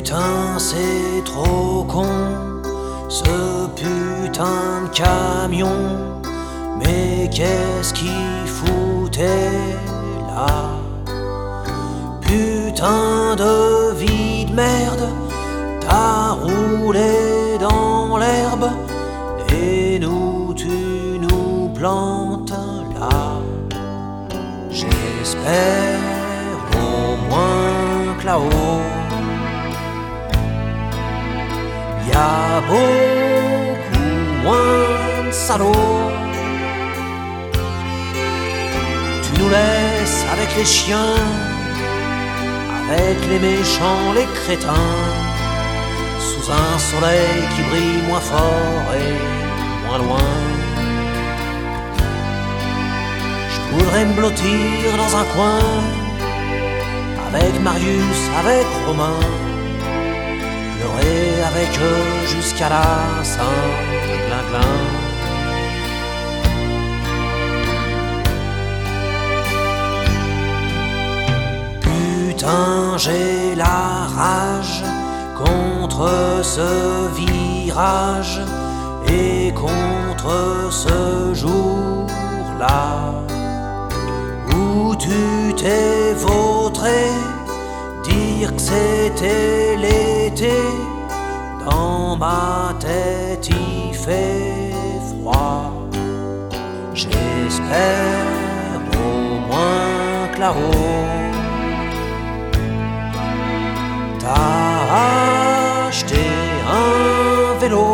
Putain, c'est trop con, ce putain de camion. Mais qu'est-ce qu'il foutait là? Putain de vie de merde, t'as roulé dans l'herbe et nous tu nous plantes là. J'espère au moins que là-haut y a beaucoup moins de salauds. Tu nous laisses avec les chiens, avec les méchants, les crétins, sous un soleil qui brille moins fort et moins loin. Je voudrais me blottir dans un coin, avec Marius, avec Romain, pleurer avec eux jusqu'à la Saint-Glinglin. Putain, j'ai la rage contre ce virage et contre ce jour-là où tu t'es vautré, dire que c'était l'été. Dans ma tête il fait froid. J'espère au moins que là-haut t'as acheté un vélo.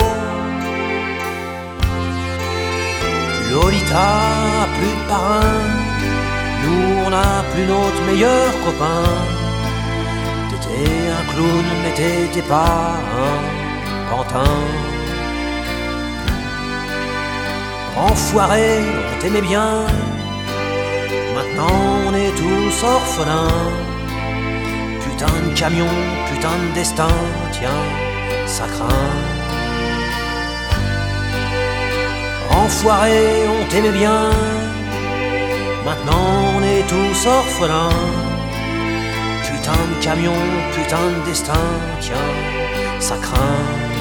Lolita a plus de parrain, nous on n'a plus notre meilleur copain. T'étais un clown mais t'étais pas un pantin. Enfoiré, on t'aimait bien, maintenant on est tous orphelins. Putain de camion, putain de destin, tiens, ça craint. Enfoiré, on t'aimait bien, maintenant on est tous orphelins. Putain de camion, putain de destin, tiens, ça craint.